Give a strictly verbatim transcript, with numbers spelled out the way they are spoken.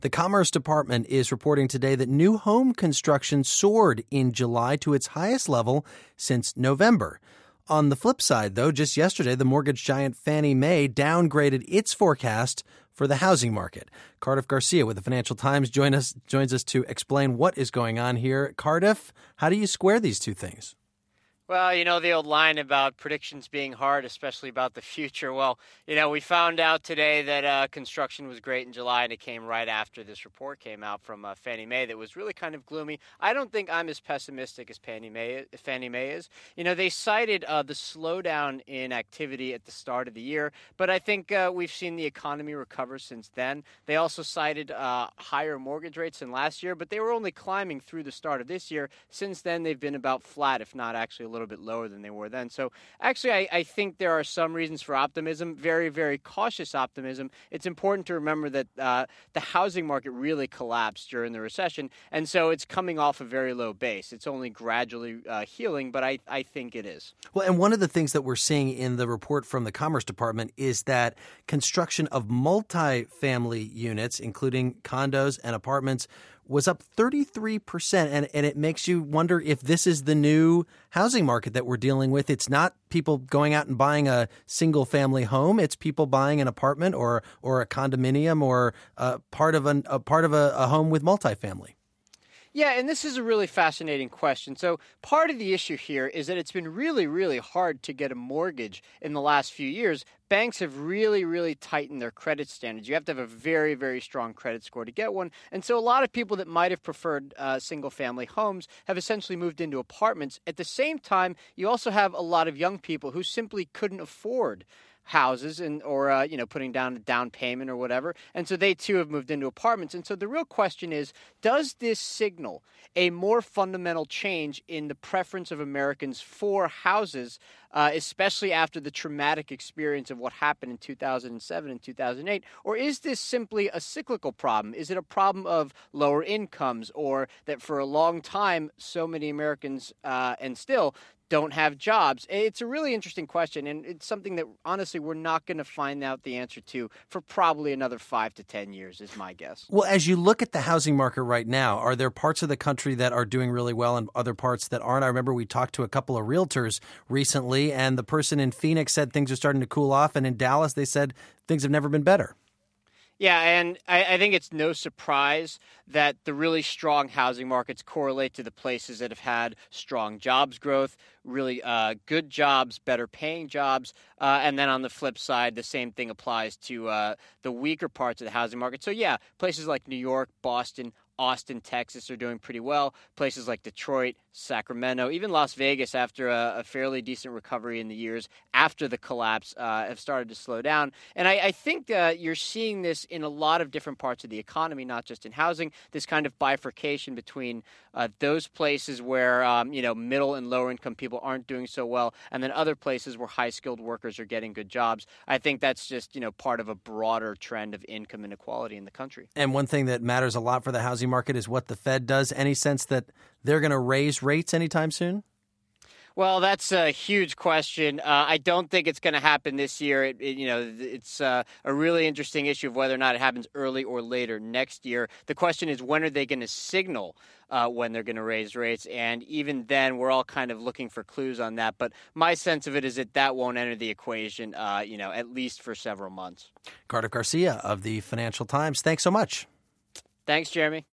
The Commerce Department is reporting today that new home construction soared in July to its highest level since November. On the flip side, though, just yesterday, the mortgage giant Fannie Mae downgraded its forecast for the housing market. Cardiff Garcia with the Financial Times join us, joins us to explain what is going on here. Cardiff, how do you square these two things? Well, you know, the old line about predictions being hard, especially about the future. Well, you know, we found out today that uh, construction was great in July, and it came right after this report came out from uh, Fannie Mae that was really kind of gloomy. I don't think I'm as pessimistic as Fannie Mae, Fannie Mae is. You know, they cited uh, the slowdown in activity at the start of the year, but I think uh, we've seen the economy recover since then. They also cited uh, higher mortgage rates than last year, but they were only climbing through the start of this year. Since then, they've been about flat, if not actually a little bit lower than they were then. So actually, I, I think there are some reasons for optimism, very, very cautious optimism. It's important to remember that uh, the housing market really collapsed during the recession, and so it's coming off a very low base. It's only gradually uh, healing, but I, I think it is. Well, and one of the things that we're seeing in the report from the Commerce Department is that construction of multifamily units, including condos and apartments, was up thirty-three percent. And, and it makes you wonder if this is the new housing market that we're dealing with. It's not people going out and buying a single family home. It's people buying an apartment or or a condominium or uh, part of an, a part of a, a home with multifamily. Yeah, and this is a really fascinating question. So part of the issue here is that it's been really, really hard to get a mortgage in the last few years. Banks have really, really tightened their credit standards. You have to have a very, very strong credit score to get one. And so a lot of people that might have preferred uh, single-family homes have essentially moved into apartments. At the same time, you also have a lot of young people who simply couldn't afford houses and or uh, you know putting down a down payment or whatever, and so they too have moved into apartments. And so the real question is, does this signal a more fundamental change in the preference of Americans for houses, uh, especially after the traumatic experience of what happened in two thousand seven and two thousand eight, or is this simply a cyclical problem? Is it a problem of lower incomes, or that for a long time so many Americans uh, and still don't have jobs? It's a really interesting question, and it's something that, honestly, we're not going to find out the answer to for probably another five to ten years, is my guess. Well, as you look at the housing market right now, are there parts of the country that are doing really well and other parts that aren't? I remember we talked to a couple of realtors recently, and the person in Phoenix said things are starting to cool off, and in Dallas they said things have never been better. Yeah, and I, I think it's no surprise that the really strong housing markets correlate to the places that have had strong jobs growth, really uh, good jobs, better paying jobs. Uh, and then on the flip side, the same thing applies to uh, the weaker parts of the housing market. So, yeah, places like New York, Boston, Austin, Texas are doing pretty well. Places like Detroit, Sacramento, even Las Vegas, after a, a fairly decent recovery in the years after the collapse, uh, have started to slow down. And I, I think uh, you're seeing this in a lot of different parts of the economy, not just in housing, this kind of bifurcation between uh, those places where, um, you know, middle and lower income people aren't doing so well, and then other places where high skilled workers are getting good jobs. I think that's just, you know, part of a broader trend of income inequality in the country. And one thing that matters a lot for the housing market is what the Fed does. Any sense that they're going to raise rates anytime soon? Well, that's a huge question. Uh, I don't think it's going to happen this year. It, it, you know, it's uh, a really interesting issue of whether or not it happens early or later next year. The question is, when are they going to signal uh, when they're going to raise rates? And even then, we're all kind of looking for clues on that. But my sense of it is that that won't enter the equation, uh, you know, at least for several months. Cardiff Garcia of the Financial Times, thanks so much. Thanks, Jeremy.